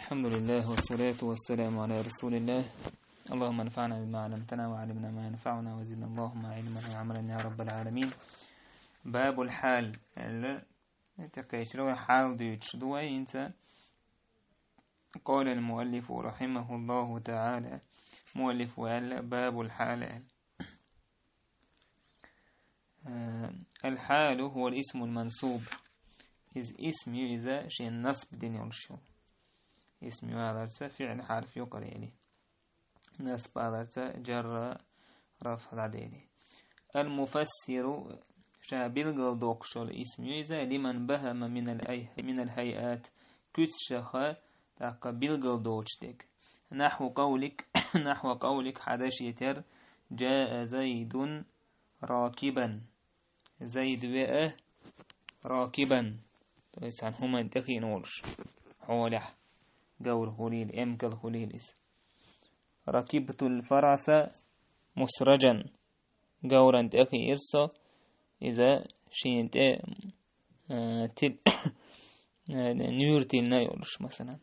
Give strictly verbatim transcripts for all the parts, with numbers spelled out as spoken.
الحمد لله والصلاة والسلام على رسول الله. اللهم انفعنا بما علمتنا وعلمنا ما ينفعنا وزدنا اللهم علما وعملا يا رب العالمين. باب الحال تقيشلو حال ديتشدو انت. قال المؤلف رحمه الله تعالى مؤلف وقال باب الحال. الحال هو الاسم المنصوب إذ اسم إذا شيء النصب دين يرشو اسم يعلرت فعل حرف يقر إليه نصب علرت جر رفع العديد. المفسر شابل دوقش الاسم إذا لمن بهم من الأي من الهيئات كتشخ تقبل دوقشتك نحو قولك نحو قولك حدش يتر جاء زيد راكبا زيد وآه راكبا طيب هما دقي نورش حولح قول خليل امكل خليل اسم ركبت الفرس مسرجا قولا دقي إرسا إذا شين تل نيرتل نيورش مثلا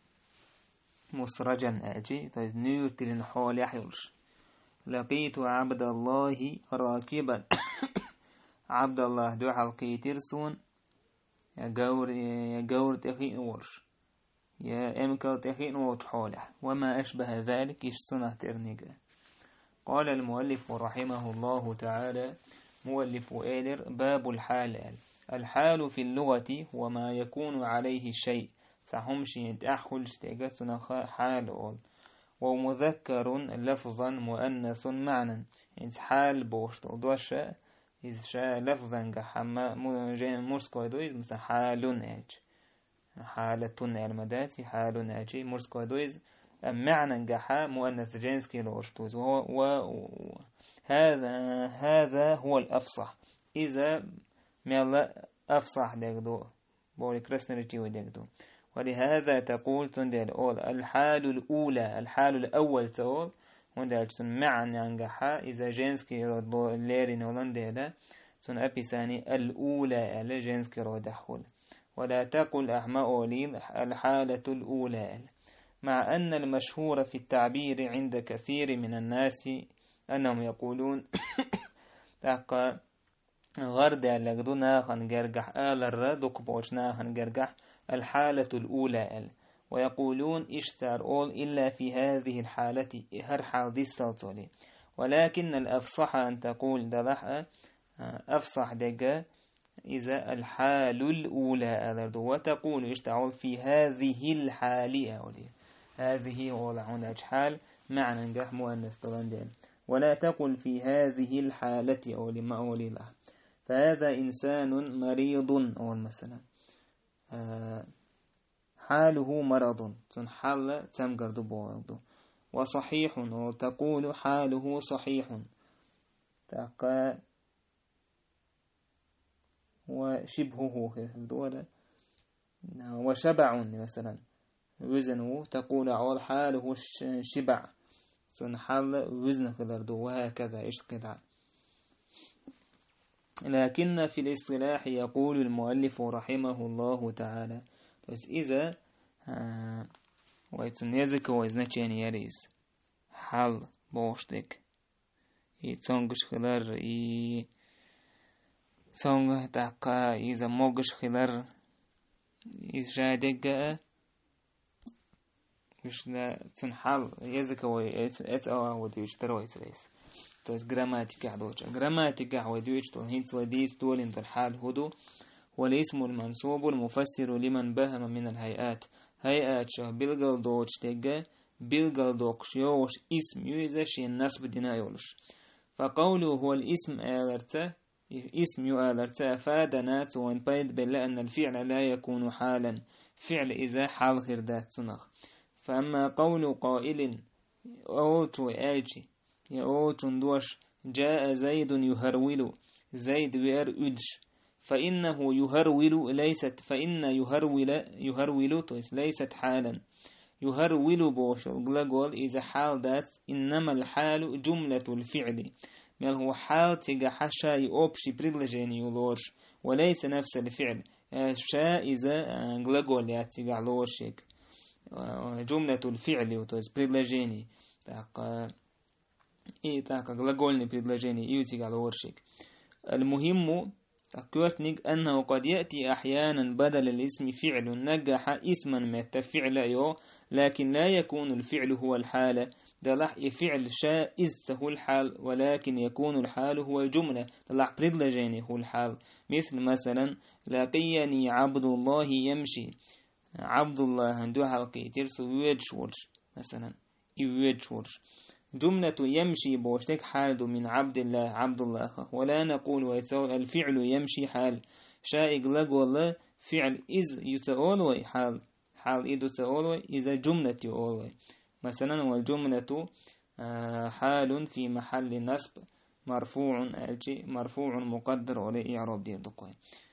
مسرجا أجي طيب نيرتل حولح يورش. لقيت عبد الله راكبا عبد الله دو حلقي ترسون يا جور يا جور تخين ورش يا امكل تخين ورش حوله وما أشبه ذلك يشتنه ترنيجا. قال المؤلف رحمه الله تعالى مؤلف آلر باب الحال. الحال في اللغة هو ما يكون عليه الشيء سحمش يتأخل تجسنا حال أول ومذكر لفظا مؤنث معنى حال بوشت دوش إذا شاء لفظا كحما مرسكو دويز مثلا حال أج حالة المداتي حال أجي مرسكو دويز معنى كحا مؤنث جنس كيلوشتوز وهذا هذا هو الأفصح إذا ميلا أفصح دكدو بولي كرسنرتي ودكدو. ولهذا تقول تندل أول الحال الأولى الحال الأول تقول وندل تن معنى عنجحا إذا جنسكي رو ليرين ولندلا تن أبساني الأولى على جنسكي رو دخول. ولا تقل أحما أوليل الحالة الأولى مع أن المشهور في التعبير عند كثير من الناس أنهم يقولون تقى غرد لقدنا خنجرجح آل الردق بوشنا خنجرجح الحالة الأولى ويقولون اشتر أول إلا في هذه الحالة هر حال دي السلطولي. ولكن الأفصح أن تقول دلح أفصح دقا إذا الحال الأولى وتقول اشتعول في هذه الحالة أولي هذه أولى حال معنى نجح مؤنث طلندين. ولا تقل في هذه الحالة أولي ما أولي له فهذا إنسان مريض أول مثلا آه حاله مرض تنحل تمقرد بوضو. وصحيح وتقول حاله صحيح تقى وشبهه دولة. وشبع مثلا وزنه تقول عول حاله شبع تنحل وزن كذردو وهكذا إيش قطع. لكن في الاصطلاح يقول المؤلف رحمه الله تعالى بس إذا ويتنيزك ويزنتين يريز حال بوشتك يتسونغش خلر ي سونغ تاقا إذا موغش خلر إذا مش لا تنحل يزك ويتس أو وديشترو يتريس توس جراماتيكا دوتشا جراماتيكا وديشتو هينس وديس تولين الحال هدو. والاسم المنصوب المفسر لمن بهم من الهيئات هيئات شه بلغل دوش تيجا بلغل دوش يوش اسم يوزش النصب دينا يولش. فقوله هو الاسم آلرته اسم يؤالرته فادنا وان بيد بلا أن الفعل لا يكون حالا فعل إذا حال غير ذات سنخ. فأما قول قائل أوتو آجي يأوتو دوش جاء زيد يهرول زيد وير أدش فإنه يهرول ليست فإن يهرول يهرول ليست حالا يهرول بوش الجلجول إذا حال ذات إنما الحال جملة الفعل مال هو حال تجا حشا يوبشي بريلجين يولورش وليس نفس الفعل شا إذا جلجول ياتجا لورشيك جملة الفعل وتوز предложение так и так глагольный предложение يوتي على ورشك. المهم أكوتنك أنه قد يأتي أحيانا بدل الاسم فعل نجح اسما مت فعل يو، لكن لا يكون الفعل هو الحالة دلح فعل شائز هو الحال، ولكن يكون الحال هو الجملة دلح предложение هو الحال. مثل مثلا لقيني عبد الله يمشي، عبد الله عنده حلقي ترسو يوجش مثلا يوجش. جملة يمشي بوشتك حال من عبد الله عبد الله، ولا نقول الفعل يمشي حال شائق لقول فعل إذ يتأولوي حال حال إذ يتأولوي إذا جملة يتأولوي مثلا. والجملة حال في محل نصب مرفوع مرفوع مقدر على إعراب دقائق.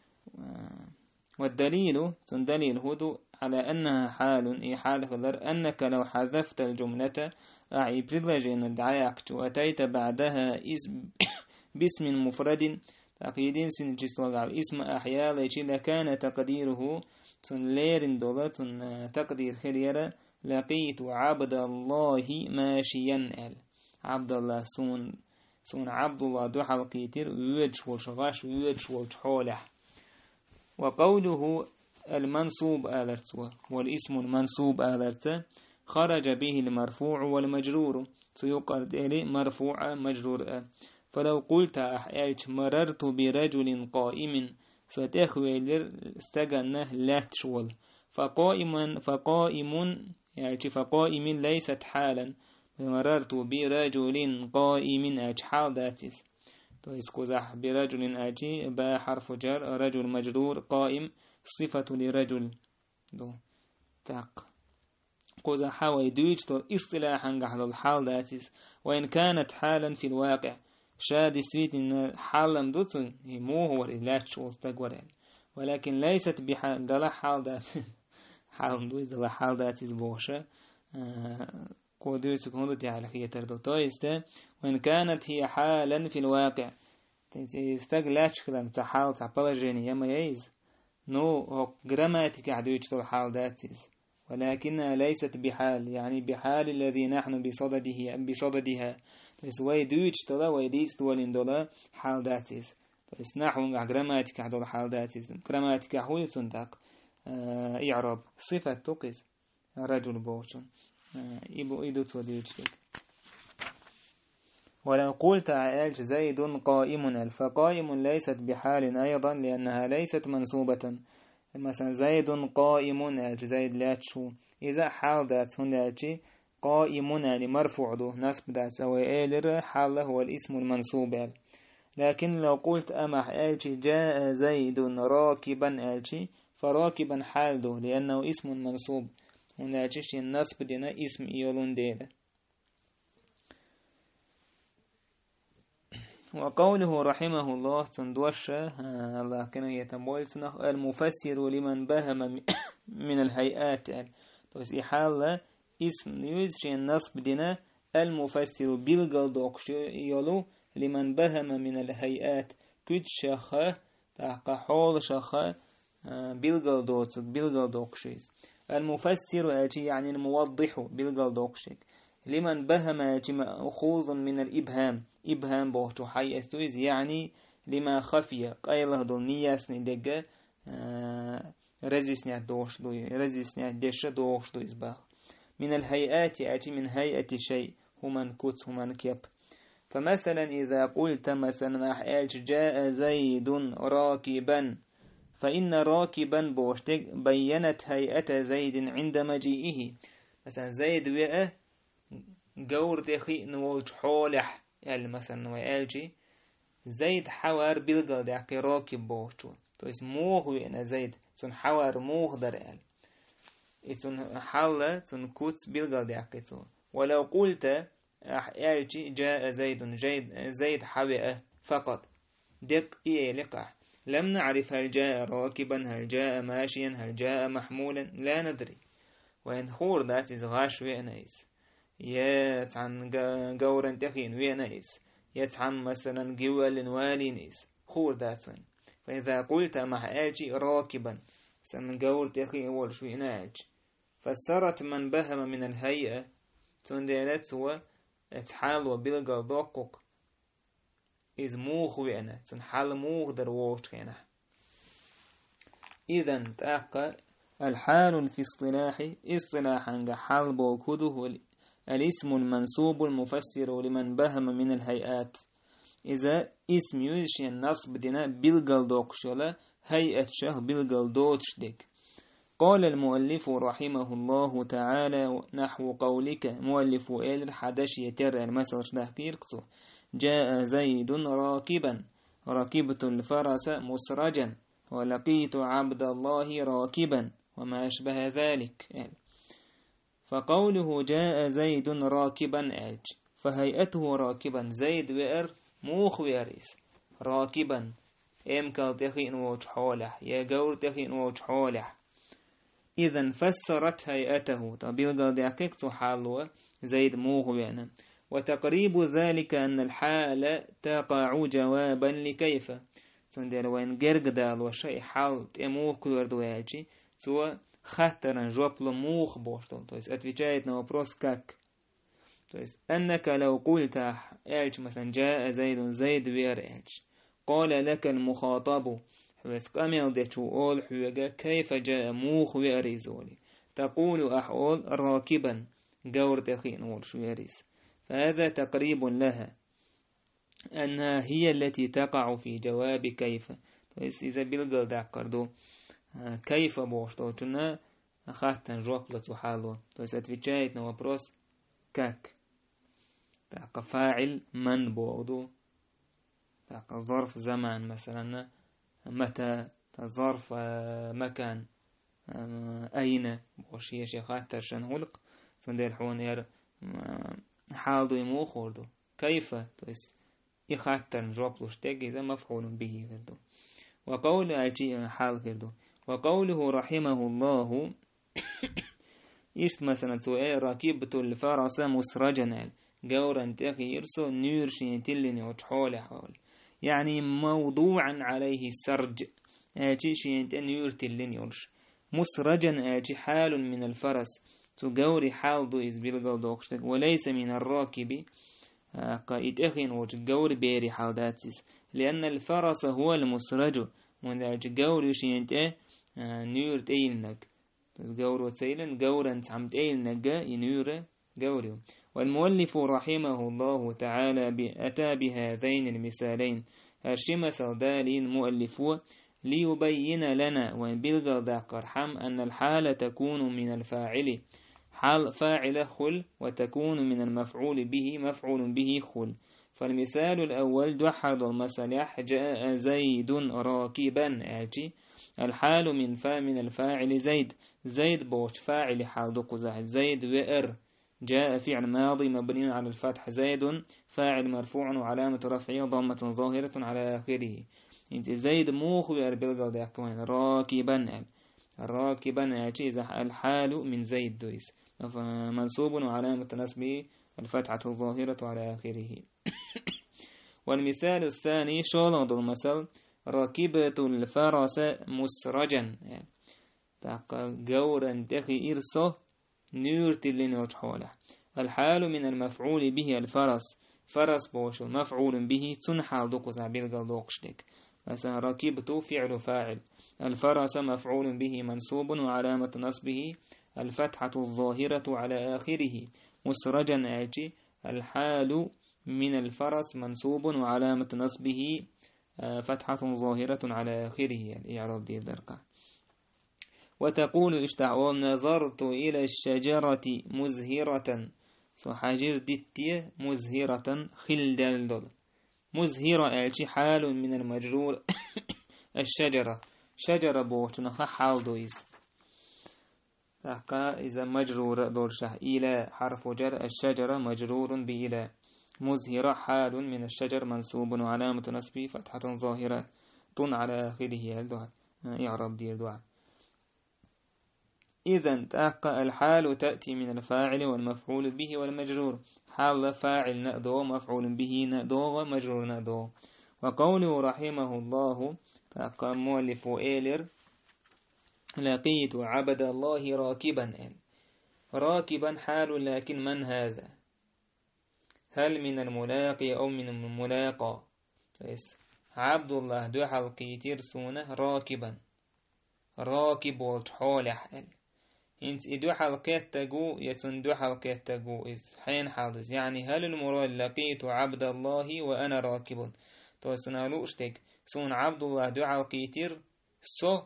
والدليل تندليل هدو على أنها حال إي حال خلر أنك لو حذفت الجملة أعي предложение دعاك وأتيت بعدها اسم باسم مفرد تقييدين سنجستوغ على اسم أحياء ليش لكان تقديره تنليرن دولة تقدير خيريرا لقيت عبد الله ماشيا ال عبد الله سون سون عبد الله دو حلقيتر ويدش والشغاش ويدش والشحولح. وقوله المنصوب آلرت والاسم المنصوب آلرت خرج به المرفوع والمجرور سيقرد إلي مرفوع مجرور. فلو قلت أحياج مررت برجل قائم ستخويلر استغنه لاتشول فقائم فقائم يعني فقائم ليست حالا، مررت برجل قائم أجحال ذاتس تويس كوزح برجل أجي با حرف جر رجل مجرور قائم صفة لرجل دو تاق قوزا حاوي دويج تو اصطلاحا قحل الحال ذاتيس. وإن كانت حالا في الواقع شاد سويت إن حالا دوتن مو هو الإلاج والتقوى، ولكن ليست بحال دلا حال ذاتيس حال دويج دلا حال ذاتيس بوشة قو دويج تكون على خيتر دو تويسته. وإن كانت هي حالا في الواقع تستغلاش كلام تحال تعبالجيني يما ييز نو هو جراماتيك عدويج تو الحال ذاتيس، ولكنها ليست بحال يعني بحال الذي نحن بصدده بصددها. بس ويدويج تولا ويديس تولين دولا حال ذاتيس. بس نحو جراماتيك عدول حال ذاتيس جراماتيك هو يسندق آه إعراب صفة توقيس رجل بوشن آه إبو إدو توديج. ولو قلت عائل زيد قائم فقائم ليست بحال أيضا لأنها ليست منصوبة. مثلا زيد قائم زيد لا تشو إذا حال ذات هنا قائم يعني مرفوع له نصب ذات سواء حال هو الاسم المنصوب. لكن لو قلت أما آلتي جاء زيد راكبا آلتي فراكبا حال له لأنه اسم منصوب هنا تشي النصب دينا اسم إيولون دينا. وقوله رحمه الله تندوشة الله كان يتمول المفسر لمن بهم من الهيئات بس إحالة اسم يوزشي النصب دينا المفسر بالقل دوكش يولو لمن بهم من الهيئات كد شخة تحقى حول شخة بالقل دوتك بالقل دوكشيز. المفسر يعني الموضح بالقل دوكشيك لمن بهم مأخوذ من الإبهام إبهام بوحتو حي أستويز يعني لما خفي قيله دول نياس ندقى رزيسني دوش دوي رزيسني دش دوش دوي إزباخ. من الهيئات أتي من هيئة شيء هما كوت هما كيب. فمثلا إذا قلت مثلا أحيالش جاء زيد راكبا فإن راكبا بوشتك بينت هيئة زيد عند مجيئه. مثلا زيد وقه جور دخي نولج حولح يعني مثلا نوالجي زيد حوار بلغة دعك راكب بوشتو تو اسموه وين زيد تون حوار موه درال تون حالة تون كوت بلغة دعك تو. ولو قلت أحيالجي جاء زيد جيد زيد حوئة فقط دق إيه لقح لم نعرف هل جاء راكبا هل جاء ماشيا هل جاء محمولا لا ندري. وإن خور ذات إز غاش وينايس يتعن جورن تخين وينايس يتعن مثلا جوال والينيس خور ذاتن. فإذا قلت مع آجي راكبا مثلا جور تخين والش ويناج فسرت من بهم من الهيئة تندلت هو اتحال وبلغ دقق إذ موخ وأنا تنحل موخ دروش خينا. إذن تأقى الحال في اصطلاح اصطلاحا حال بوكده الاسم المنصوب المفسر لمن بهم من الهيئات. إذا اسم يشي النصب دينا بلغل دوكشلا هيئة شه بلغل دوتش ديك. قال المؤلف رحمه الله تعالى نحو قولك مؤلف إل حدش يتر المثل شدهكيركتو جاء زيد راكبا ركبت الفرس مسرجا ولقيت عبد الله راكبا وما أشبه ذلك. فقوله جاء زيد راكبا أج فهيئته راكبا زيد وئر موخ ويريس راكبا امكال تخين ووج حوله يا قول تخين ووج حوله. إذن فسرت هيئته طبيل دعككت حالوه زيد موخ وينا. وتقريب ذلك أن الحال تقع جوابا لكيف تندر وين جرجدال وشيء حال تموخ كوردواجي سوى خطرا جوبل موخ بوشتل. تو есть отвечает на вопрос как. То есть أنك لو قلت إيش مثلا جاء زيد زيد وير إيش قال لك المخاطب بس قامل دشو أول حوجة كيف جاء موخ وير زولي تقول أحول راكبا جور تخين أول شويريس. فهذا تقريب لها أنها هي التي تقع في جواب كيف. تو есть إذا بلغل دعكردو كيف بوشتل تنا خاتن جوبلة حالو. تو есть отвечает на вопрос как. تاق فاعل من بوضو تاق ظرف زمان مثلا متى ظرف مكان أين بوشي شيخات ترشن هلق سندير حون ير حالدو يمو خوردو كيف تويس إخات تنجوب لشتاق إذا مفعول به فردو. وقول أجي حال فردو. وقوله رحمه الله إشت مثلا سؤال راكبت الفرس مسرجا جورا تخي يرسو نيرشين تلني وتحول حول يعني موضوعا عليه السرج آجي شين تنير تلني ورش مسرجا آجي حال من الفرس تجوري حال دو إزبيل دوكشتك وليس من الراكب قائد أخين وتجور بيري حال داتيس لأن الفرس هو المسرج من آجي جوري شين تأ نير تيلنك تجور وتيلن جورا تعمد تيلنك ينير جوري. والمؤلف رحمه الله تعالى أتى بهذين المثالين هرشي مثل دالين مؤلفو ليبين لنا وبلغ ذاك رحم أن الحالة تكون من الفاعل حال فاعل خل وتكون من المفعول به مفعول به خل. فالمثال الأول دحض المسلح جاء زيد راكبا آجي الحال من فا من الفاعل زيد زيد بوش فاعل حال دق زيد وإر جاء فعل ماضي مبني على الفتح زيد فاعل مرفوع وعلامة رفعه ضمة ظاهرة على آخره. انت زيد موخ ويربلغ داكوين راكبا راكبا أجيزة الحال من زيد دويس منصوب وعلامة نصبه الفتحة الظاهرة على آخره. والمثال الثاني شولد المثل ركبت الفرس مسرجا تاق جورا تخي إرسه نيرت اللي وجحوله. الحال من المفعول به الفرس فرس بوش المفعول به تنحال دوكو زعبيل دوكشتك مثلا ركبت فعل فاعل الفرس مفعول به منصوب وعلامة نصبه الفتحة الظاهرة على آخره. مسرجا آجي الحال من الفرس منصوب وعلامة نصبه فتحة ظاهرة على آخره الإعراب دي درقة. وتقول اشتعول نظرت إلى الشجرة مزهرة صحاجر ديتي مزهرة خلدال دول مزهرة أعطي حال من المجرور الشجرة شجرة بوشنها حال دويز تحقا إذا مجرور دورشه إلى حرف جر الشجرة مجرور بإلى مزهرة حال من الشجر منصوب وعلامة نصبه فتحة ظاهرة طن على آخره الدعاء يعرب دير دعاء. إذن تأقى الحال تأتي من الفاعل والمفعول به والمجرور حال فاعل نأدو مفعول به نأدو ومجرور نأدو. وقوله رحمه الله تأقى مؤلف إيلر لقيت عبد الله راكبا راكبا حال لكن من هذا؟ هل من الملاقي أو من الملاقى؟ عبد الله دو حلقي ترسونه راكبا راكب والحول حال انت دو حلقات تقو يتن دو حلقات تقو إز حين حادث يعني هل المراد لقيت عبد الله وأنا راكب تو سنالو اشتك سون عبد الله دو حلقي تر سو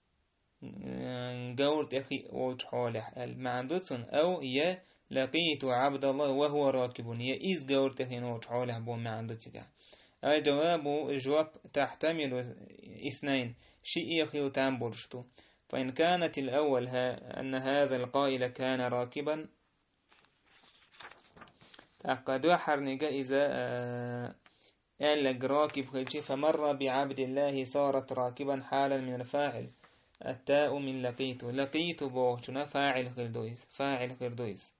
قورت أخي والحول حال معندوتن أو يا لقيت عبد الله وهو راكب يا إز قورت أخي والحول حال معندوتك الجواب جواب تحتمل اثنين شيء يخيل تنبرشتو فإن كانت الأول ها أن هذا القائل كان راكبا تأكد حرنك إذا قال راكب خلشي فمر بعبد الله صارت راكبا حالا من الفاعل التاء من لقيت لقيت بوشنا فاعل خلدويس فاعل خلدويس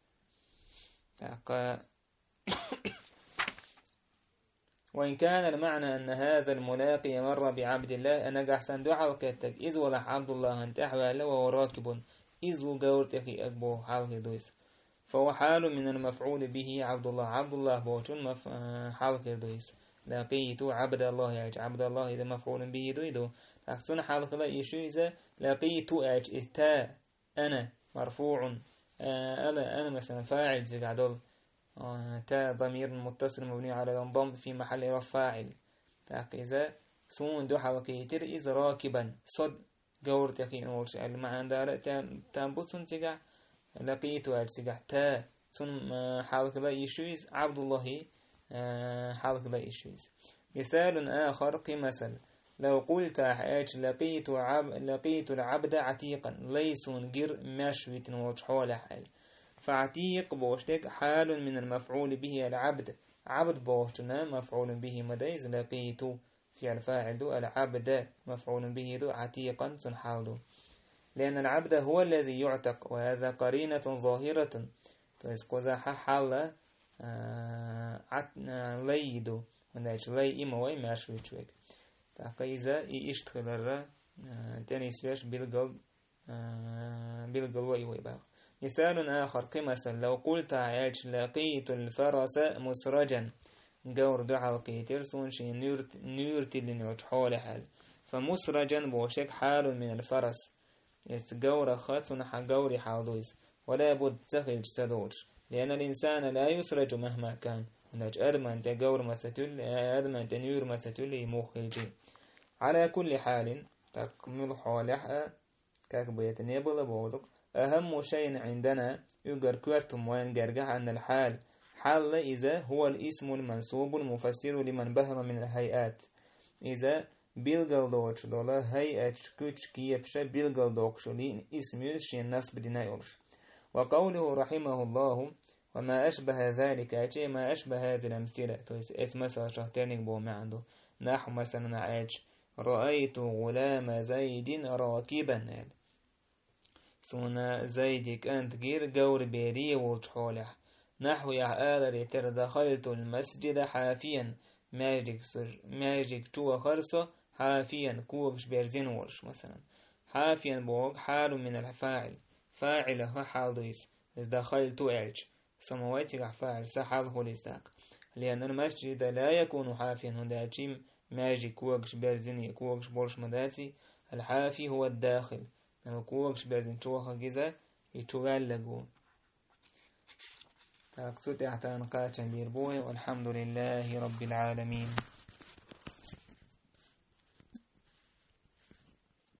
وإن كان المعنى أن هذا الملاقي مر بعبد الله أنا أحسن دعا كتك إذ ولا عبد الله أنت أحوال وهو راكب إذ قورت أخي أكبو حاله دويس فهو حال من المفعول به عبد الله عبد الله بوتون مف... حاله دويس لقيت عبد الله يعج عبد الله إذا مفعول به دويدو أحسن حاله لا يشو إذا لقيت أج إستا أنا مرفوع أنا أنا مثلا فاعل زي قعدول تاء ضمير متصل مبني على الضم في محل رفع فاعل إذا سون دو حلقي تر إذ راكبا صد جور تخين ورش المعنى دار تنبوتون تجع لقيت أجسجع تاء سون حلق لا يشويز عبد الله حلق لا يشويز مثال آخر كمثل لو قلت حاج لقيت عب لقيت العبد عتيقا ليسون جر مشويت وجحول حال فعتيق بوشتك حال من المفعول به العبد عبد بوشتنا مفعول به مديز لقيت في الفاعل دو العبد مفعول به دو عتيقا تنحال دو لأن العبد هو الذي يعتق وهذا قرينة ظاهرة تسقوزا حال ليدو ونأج لي إما وي ماشوي تشويك تاقيزا إيشتخل الرا تاني سويش بالقلب بالقلب وي وي باغ مثال آخر كمثل لو قلت عاج لقيت الفرس مسرجا جور دعا القيتر سونشي نورت نورت اللي نوت حول حال فمسرجا بوشك حال من الفرس يتجور خاتون حجوري حالويس ولا بد تخرج سدوش لأن الإنسان لا يسرج مهما كان هناك أدمن تجور مثتل أدمن تنور مثتل يمخلجي على كل حال تكمل حالها كاكبية نيبل بولك أهم شيء عندنا يقر كورتم وين جرجع أن الحال حال إذا هو الاسم المنسوب المفسر لمن بهم من الهيئات إذا بيلغل دوش دولا هيئة كوتش كيبش بيلغل دوكش لين اسم شين نصب دينايولش وقوله رحمه الله وما أشبه ذلك أشي ما أشبه هذه الأمثلة اس مثلا شهتينك بو ما عنده نحو مثلا عاج رأيت غلام زيد راكبا سونا زيدك أنت غير جور بيري وتحوله نحو يعقال ريتر دخلت المسجد حافيا ماجيك سج ماجيك تو خرصة حافيا كوكش بيرزين ورش مثلا حافيا بوك حال من الفاعل فاعل هو حال دويس دخلت أعج سمواتك فاعل سحال هو لستاق لأن المسجد لا يكون حافيا هندا جيم ماجيك كوكش بيرزيني كوكش بورش مداتي الحافي هو الداخل كوكش بيرزين توخا جزا يتغلقون تاقصد اعتان قاتل بيربوه والحمد لله رب العالمين.